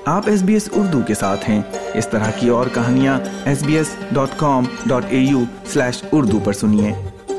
آپ SBS اردو کے ساتھ ہیں. اس طرح کی اور کہانیاں sbs.com.au/urdu پر سنیے.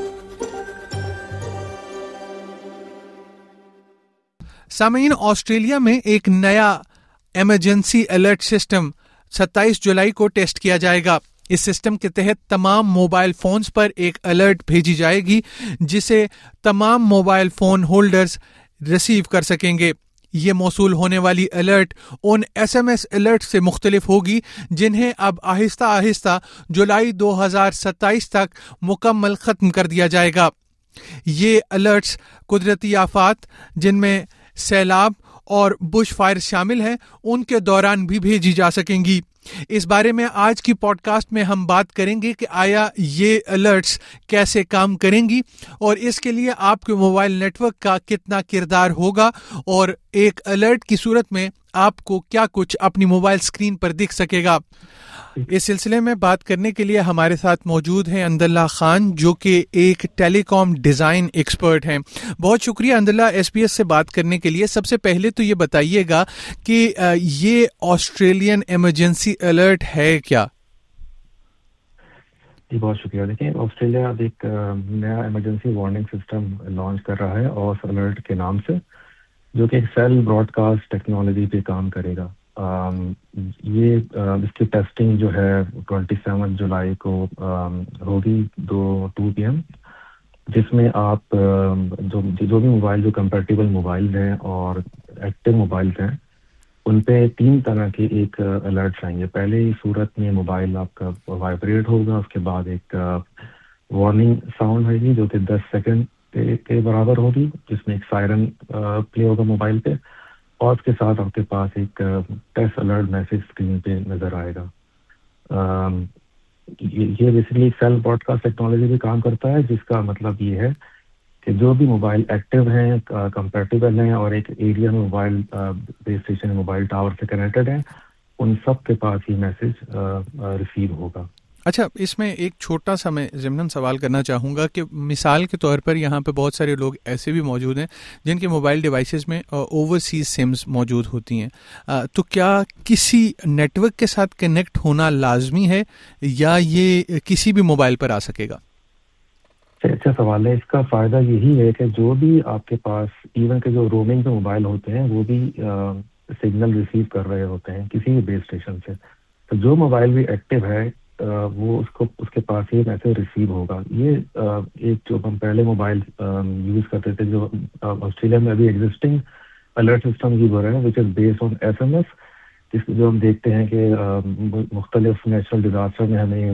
سامعین، آسٹریلیا میں ایک نیا ایمرجنسی الرٹ سسٹم 27 جولائی کو ٹیسٹ کیا جائے گا. اس سسٹم کے تحت تمام موبائل فونز پر ایک الرٹ بھیجی جائے گی جسے تمام موبائل فون ہولڈرز ریسیو کر سکیں گے. یہ موصول ہونے والی الرٹ ان SMS الرٹ سے مختلف ہوگی جنہیں اب آہستہ آہستہ جولائی 2027 تک مکمل ختم کر دیا جائے گا. یہ الرٹس قدرتی آفات جن میں سیلاب اور بش فائر شامل ہیں ان کے دوران بھی بھیجی جا سکیں گی. اس بارے میں آج کی پوڈ کاسٹ میں ہم بات کریں گے کہ آیا یہ الرٹس کیسے کام کریں گی اور اس کے لیے آپ کے موبائل نیٹ ورک کا کتنا کردار ہوگا اور ایک الرٹ کی صورت میں آپ کو کیا کچھ اپنی موبائل اسکرین پر دکھ سکے گا. اس سلسلے میں بات کرنے کے لیے ہمارے ساتھ موجود ہیں انداللہ خان جو کہ ایک ٹیلی کام ڈیزائن ایکسپرٹ ہیں. بہت شکریہ انداللہ SBS سے بات کرنے کے لیے. سب سے پہلے تو یہ بتائیے گا کہ یہ آسٹریلین ایمرجنسی الرٹ ہے کیا؟ جی بہت شکریہ. دیکھیں، آسٹریلیا اب ایک نیا ایمرجنسی وارننگ سسٹم لانچ کر رہا ہے اوس الرٹ کے نام سے، جو کہ ایک سیل براڈ کاسٹ ٹیکنالوجی پہ کام کرے گا. یہ اس کی ٹیسٹنگ جو ہے 27 جولائی کو ہوگی 2 PM، جس میں آپ جو بھی موبائل جو کمپیٹیبل موبائل ہیں اور ایکٹیو موبائلز ہیں ان پہ 3 طرح کے ایک الرٹس آئیں گے. پہلے ہی صورت میں موبائل آپ کا وائبریٹ ہوگا، اس کے بعد ایک وارننگ ساؤنڈ ہوگی جو کہ 10 سیکنڈ کے برابر ہوگی، جس میں ایک سائرن پلے ہوگا موبائل پہ، اور اس کے ساتھ آپ کے پاس ایک ٹیسٹ الرٹ میسج اسکرین پہ نظر آئے گا. یہ basically cell broadcast technology پہ کام کرتا ہے، جس کا مطلب یہ ہے کہ جو بھی موبائل ایکٹیو ہیں، کمپیٹیبل ہیں اور ایک ایریا میں mobile base station mobile tower سے کنیکٹڈ ہیں، ان سب کے پاس یہ میسج ریسیو ہوگا. اچھا، اس میں ایک چھوٹا سا میں ضمناً سوال کرنا چاہوں گا کہ مثال کے طور پر یہاں پہ بہت سارے لوگ ایسے بھی موجود ہیں جن کے موبائل ڈیوائسز میں اوورسیز سمز موجود ہوتی ہیں، تو کیا کسی نیٹ ورک کے ساتھ کنیکٹ ہونا لازمی ہے یا یہ کسی بھی موبائل پر آ سکے گا؟ اچھا سوال ہے. اس کا فائدہ یہی ہے کہ جو بھی آپ کے پاس ایون کے جو رومنگ پہ موبائل ہوتے ہیں وہ بھی سگنل ریسیو کر رہے ہوتے ہیں کسی بھی بیس اسٹیشن سے. تو جو موبائل بھی ایکٹیو ہے وہ اس کے پاس یہ میسج ریسیو ہوگا. یہ ایک جو ہم پہلے موبائل یوز کرتے تھے جو آسٹریلیا میں ابھی ایگزسٹنگ الرٹ سسٹم یوز ہو رہا ہے وچ از بیسڈ آن SMS، جو ہم دیکھتے ہیں کہ مختلف نیچرل ڈیزاسٹر میں ہمیں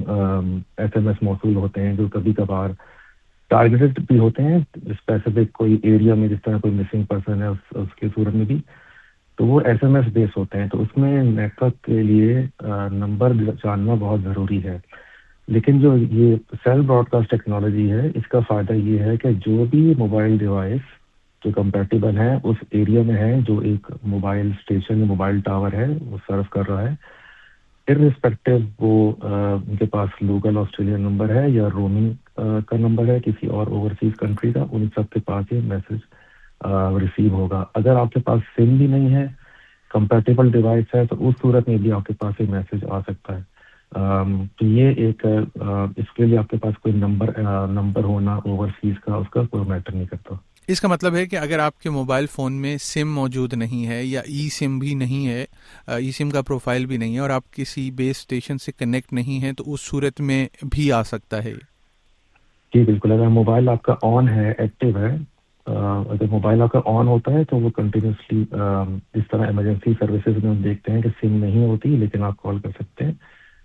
SMS موصول ہوتے ہیں جو کبھی کبھار ٹارگیٹڈ بھی ہوتے ہیں اسپیسیفک کوئی ایریا میں، جس طرح کوئی مسنگ پرسن ہے اس کے صورت میں بھی، تو وہ SMS بیس ہوتے ہیں. تو اس میں نیٹ ورک کے لیے نمبر جاننا بہت ضروری ہے. لیکن جو یہ سیل براڈ کاسٹ ٹیکنالوجی ہے، اس کا فائدہ یہ ہے کہ جو بھی موبائل ڈیوائس جو کمپیٹیبل ہیں اس ایریا میں ہے جو ایک موبائل اسٹیشن موبائل ٹاور ہے وہ سرو کر رہا ہے، ارسپیکٹو وہ ان کے پاس لوکل آسٹریلین نمبر ہے یا رومنگ کا نمبر ہے کسی اور اوورسیز کنٹری کا، ان سب کے پاس یہ میسج ریسیو ہوگا. اگر آپ کے پاس سم بھی نہیں ہے، کمپیٹیبل ڈیوائس ہے، تو اس صورت میں بھی آپ کے پاس یہ میسج آ سکتا ہے. تو یہ ایک اس کے لیے آپ کے پاس کوئی نمبر ہونا اوورسیز کا اس کا کوئی میٹر نہیں کرتا. اس کا مطلب ہے کہ اگر آپ کے موبائل فون میں سم موجود نہیں ہے یا ای سم بھی نہیں ہے، ای سم کا پروفائل بھی نہیں ہے اور آپ کسی بیس اسٹیشن سے کنیکٹ نہیں ہے، تو اس صورت میں بھی آ سکتا ہے. جی بالکل. اگر موبائل آپ کا آن ہے، ایکٹیو ہے، اگر موبائل آپ کا آن ہوتا ہے تو وہ کنٹینیوسلی اس طرح ایمرجنسی سروسز میں ہم دیکھتے ہیں کہ سم نہیں ہوتی لیکن آپ کال کر سکتے ہیں.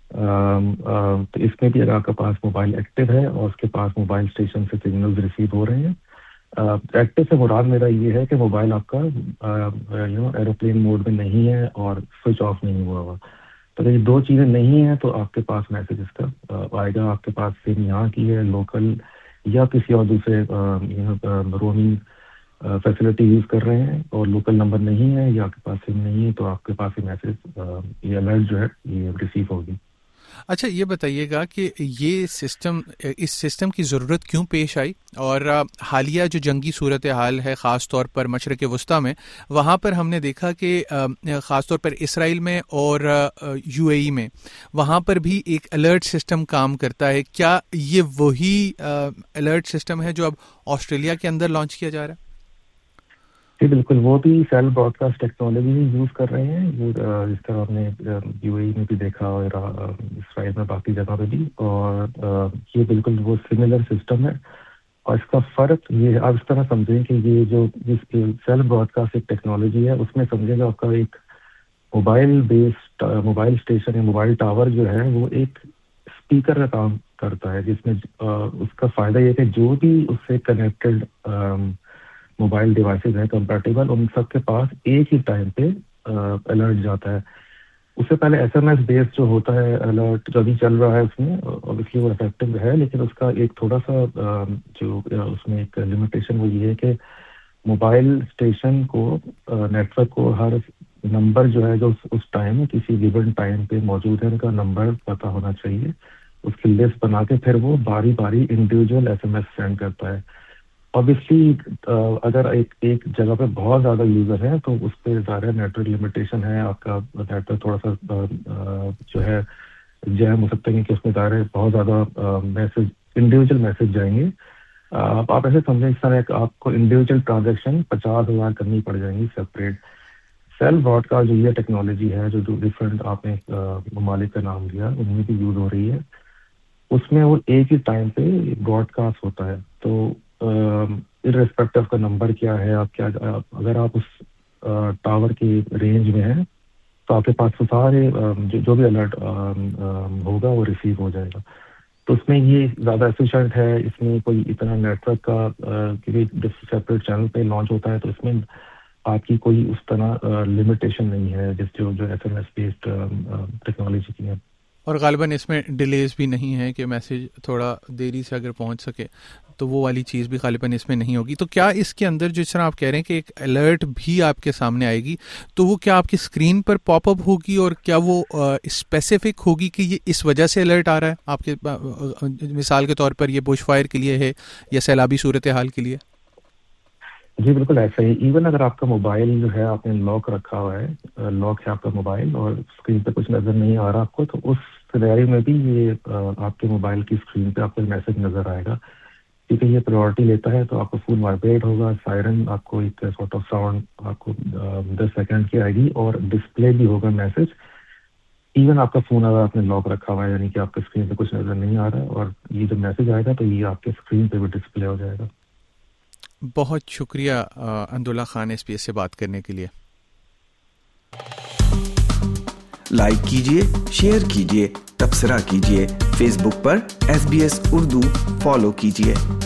تو اس میں بھی اگر آپ کے پاس موبائل ایکٹیو ہے اور اس کے پاس موبائل اسٹیشن سے سگنلز ریسیو ہو رہے ہیں، ایکٹیو سے مراد میرا یہ ہے کہ موبائل آپ کا ایروپلین موڈ میں نہیں ہے اور سوئچ آف نہیں ہوا ہوا. تو اگر یہ 2 چیزیں نہیں ہیں تو آپ کے پاس میسج اس کا آئے گا. آپ کے پاس سم یہاں کی ہے لوکل یا کسی اور دوسرے رومنگ فیسلٹی یوز کر رہے ہیں اور لوکل نمبر نہیں ہے یا آپ کے پاس سم نہیں ہے، تو آپ کے پاس یہ میسج یہ الرٹ جو ہے یہ ریسیو ہوگی. اچھا یہ بتائیے گا کہ یہ سسٹم، اس سسٹم کی ضرورت کیوں پیش آئی، اور حالیہ جو جنگی صورتحال ہے خاص طور پر مشرق وسطیٰ میں، وہاں پر ہم نے دیکھا کہ خاص طور پر اسرائیل میں اور یو اے ای میں وہاں پر بھی ایک الرٹ سسٹم کام کرتا ہے. کیا یہ وہی الرٹ سسٹم ہے جو اب آسٹریلیا کے اندر لانچ کیا جا رہا ہے؟ جی بالکل، وہ بھی cell broadcast technology use کر رہے ہیں، وہ جس طرح آپ نے یو اے ای میں بھی دیکھا اور اسرائیل میں باقی جگہ پہ بھی، اور یہ بالکل وہ سملر سسٹم ہے. اور اس کا فرق یہ آپ اس طرح سمجھیں کہ یہ جو سیل براڈ کاسٹ ایک ٹیکنالوجی ہے، اس میں سمجھیں گا آپ کا ایک موبائل بیسڈ موبائل اسٹیشن یا موبائل ٹاور جو ہے وہ ایک اسپیکر کا کام کرتا ہے، جس میں اس کا فائدہ یہ ہے کہ جو بھی اس سے کنیکٹڈ موبائل ڈیوائسز ہیں کمپیٹیبل، ان سب کے پاس ایک ہی ٹائم پہ الرٹ جاتا ہے. اس سے پہلے ایس ایم ایس بیس جو ہوتا ہے الرٹ جو ابھی چل رہا ہے، اس میں اوبیسلی وہ افیکٹو ہے، لیکن اس کا ایک تھوڑا سا جو اس میں ایک لمیٹیشن وہ یہ ہے کہ موبائل اسٹیشن کو نیٹ ورک کو ہر نمبر جو ہے جو اس ٹائم کسی گیون ٹائم پہ موجود ہے ان کا نمبر پتہ ہونا چاہیے. اس کی لسٹ بنا کے پھر وہ باری باری individual S M S send کرتا ہے. اوبیسلی اگر ایک جگہ پہ بہت زیادہ یوزر ہیں تو اس پہ ظاہر نیٹ ورک لمیٹیشن ہے، آپ کا نیٹ ورک تھوڑا سا جو ہے جیم ہو سکتا ہے کہ اس میں ظاہر بہت زیادہ میسج انڈیویجول میسج جائیں گے. آپ ایسے سمجھیں اس طرح آپ کو انڈیویجول ٹرانزیکشن 50,000 کرنی پڑ جائیں گی سیپریٹ. سیل براڈ کاسٹ جو یہ ٹیکنالوجی ہے جو ڈفرینٹ آپ نے ممالک کا نام لیا ان میں بھی یوز ہو رہی ہے، اس میں وہ ایک ہی ٹائم پہ براڈ کاسٹ ہوتا ہے. تو ارسپیکٹو کا نمبر کیا ہے، آپ کیا اگر آپ اس ٹاور کی رینج میں ہیں تو آپ کے پاس تو سارے جو بھی الرٹ ہوگا وہ ریسیو ہو جائے گا. تو اس میں یہ زیادہ ایفیشینٹ ہے، اس میں کوئی اتنا نیٹ ورک کا کیونکہ سیپریٹ چینل پہ لانچ ہوتا ہے تو اس میں آپ کی کوئی اس طرح لمیٹیشن نہیں ہے جس جو S M S based technology کی ہے. اور غالباً اس میں ڈیلیز بھی نہیں ہے کہ میسج تھوڑا دیری سے اگر پہنچ سکے تو وہ والی چیز بھی غالباً اس میں نہیں ہوگی. تو کیا اس کے اندر جس طرح آپ کہہ رہے ہیں کہ ایک الرٹ بھی آپ کے سامنے آئے گی، تو وہ کیا آپ کی اسکرین پر پاپ اپ ہوگی، اور کیا وہ اسپیسیفک ہوگی کہ یہ اس وجہ سے الرٹ آ رہا ہے آپ کے، مثال کے طور پر یہ بش فائر کے لیے ہے یا سیلابی صورتحال کے لیے؟ جی بالکل ایسا ہی. ایون اگر آپ کا موبائل جو ہے آپ نے لاک رکھا ہوا ہے، لاک ہے آپ کا موبائل اور اسکرین پہ کچھ نظر نہیں آ رہا آپ کو، تو اس سینیریو میں بھی یہ آپ کے موبائل کی اسکرین پہ آپ کو میسج نظر آئے گا، کیونکہ یہ پرائورٹی لیتا ہے. تو آپ کو فون وائبریٹ ہوگا، سائرن آپ کو ایک سارٹ آف ساؤنڈ آپ کو 10 سیکنڈ کی آئے گی اور ڈسپلے بھی ہوگا میسج. ایون آپ کا فون اگر آپ نے لاک رکھا ہوا ہے یعنی کہ آپ کے اسکرین پہ کچھ نظر نہیں آ رہا ہے اور یہ جو میسج آئے گا تو یہ آپ کے اسکرین پہ بھی ڈسپلے ہو جائے گا. بہت شکریہ اندولہ خان اس پی ایس سے بات کرنے کے لیے. لائک کیجئے، شیئر کیجئے، تبصرہ کیجئے. فیس بک پر SBS اردو فالو کیجئے.